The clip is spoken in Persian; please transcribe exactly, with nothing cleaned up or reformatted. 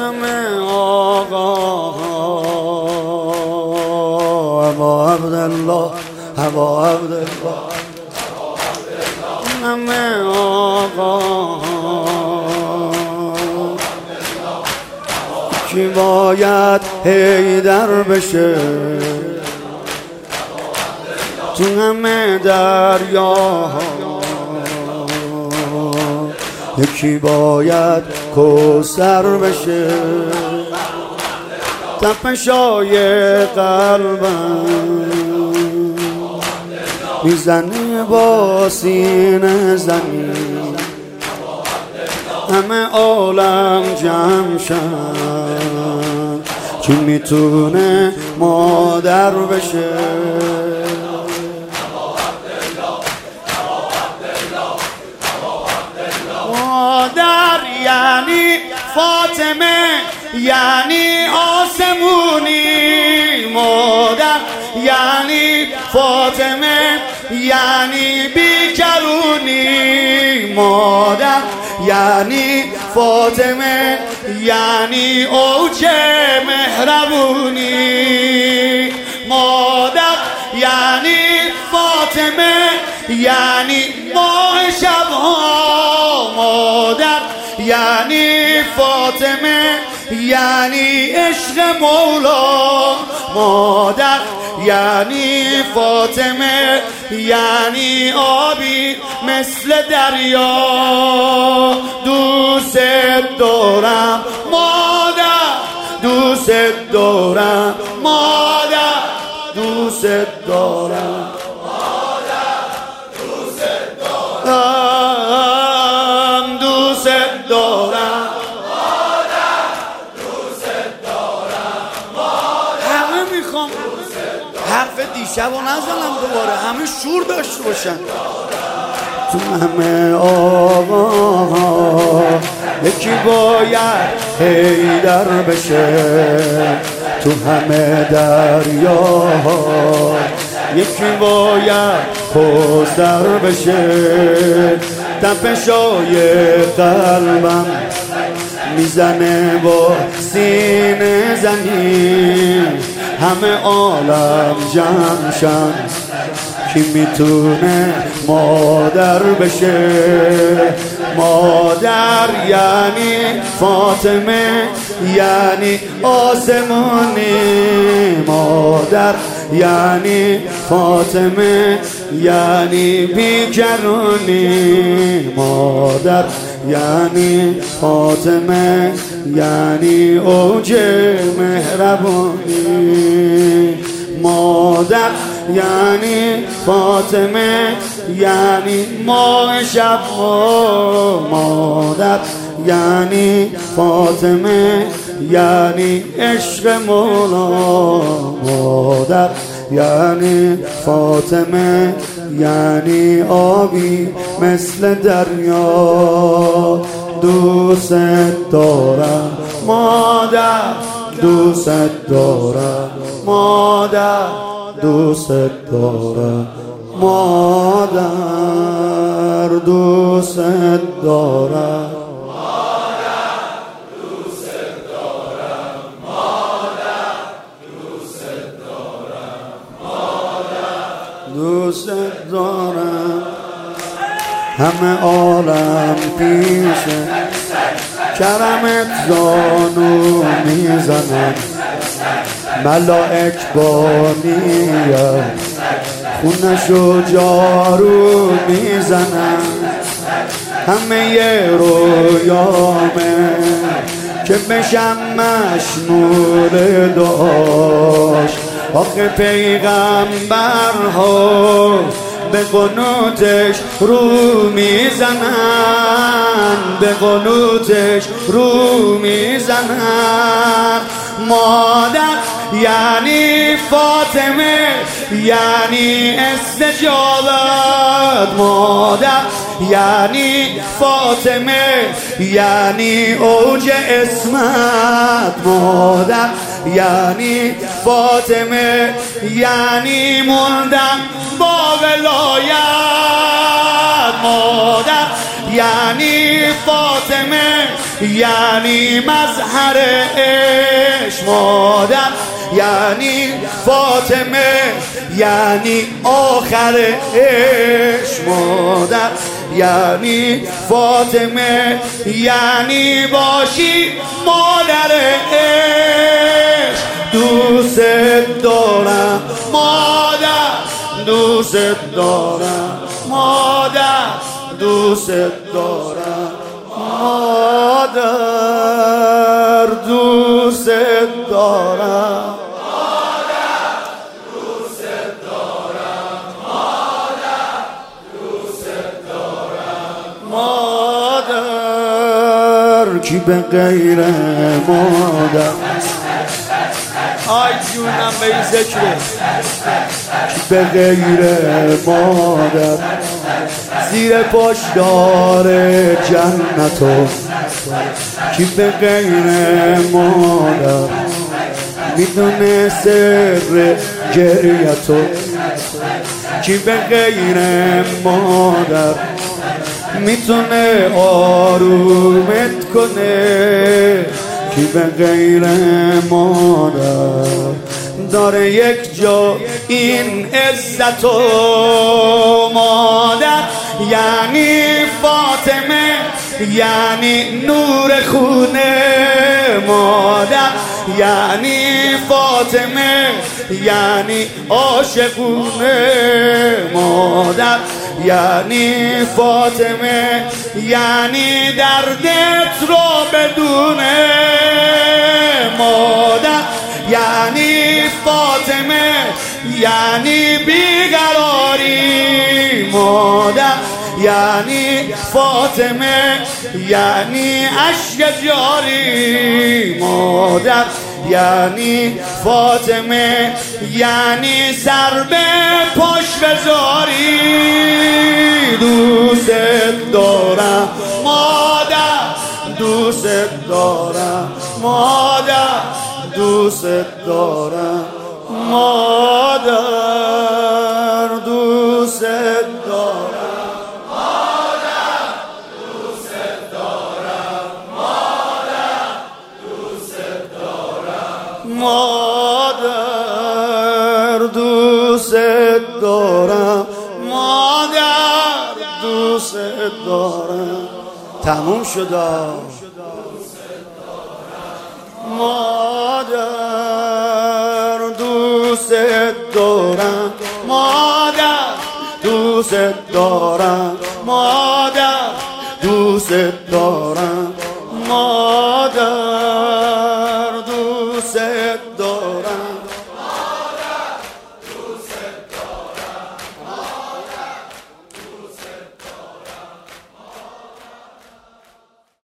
همه آقا ابا عبدالله ابا عبدالله همه آقا کی باید حیدر بشه تو همه دریاها یکی باید کوثر بشه تپشای قلبم میزنه با سینه زنی همه عالم جمع شن کی میتونه مادر بشه مادر یعنی فاطمه یعنی آسمونی مادر یعنی فاطمه یعنی بیکرونی مادر یعنی فاطمه یعنی اوج مهربونی مادر یعنی فاطمه یعنی ماه شبها مادر یعنی فاطمه یعنی عشق مولا مادر یعنی فاطمه یعنی آبی مثل دریا دوست دارم مادر دوست دارم مادر دوست دارم مادر دوست دارم دوست دارم حرف دیشب و نزنم دوباره همه شور داشته باشن تو همه آقا یکی باید حیدر بشه تو همه دریاها یکی باید کوثر بشه تپشای قلبم میزنه با سینه زنی همه عالم جمع شن کی میتونه مادر بشه مادر یعنی فاطمه یعنی آسمونی مادر یعنی فاطمه یعنی بیکرونی مادر یعنی فاطمه یعنی اوج مهربونی مادر یعنی فاطمه یعنی ماه شبها مادر یعنی فاطمه یعنی عشق مولا مادر یعنی فاطمه یعنی آبی مثل دریا دوست دارم مادر دوست دارم مادر دوست دارم مادر دوست دارم دوست دارم همه عالم پیشه کرمت زانو میزنن ملائک بانیه خونشو جارو میزنن همه یه رویامه که بشم مشمول داشت آخه پیغمبر ها به قنوتش رو میزنن به قنوتش رو میزنن مادر یعنی فاطمه یعنی استجابت مادر یعنی فاطمه یعنی اوج اسمت مادر یعنی فاطمه یعنی موندن با ولایت مادر یعنی فاطمه یعنی مظهر عشق مادر یعنی فاطمه یعنی آخر عشق مادر یعنی فاطمه یعنی باشی مادر عشق دوست دارم مادر دوست دارم مادر دوست دارم مادر دوست دارم مادر دوست دارم مادر دوست دارم مادر کی به غیر مادر آی جونم به این ذکره کی به غیر مادر زیر پاش داره جنتو کی به غیر مادر میدونه سر گریتو کی به غیر مادر میتونه آرومت کنه کی به غیر مادر داره یک جا این عزتو مادر یعنی فاطمه یعنی نور خونه مادر یعنی فاطمه یعنی عاشقونه مادر یعنی فاطمه یعنی دردت رو بدونه مادر یعنی فاطمه یعنی بیقراری مادر یعنی فاطمه یعنی اشک جاری مادر یعنی فاطمه یعنی سر به پاش بذاری دوست دارم مادر دوست دارم مادر دوست دارم مادر دوست دارم مادر دوست دارم مادر دوست دارم مادر دوست دارم مادر دوست دارم تموم شد مادر دوست دارم مادر دوست دارم مادر دوست دارم مادر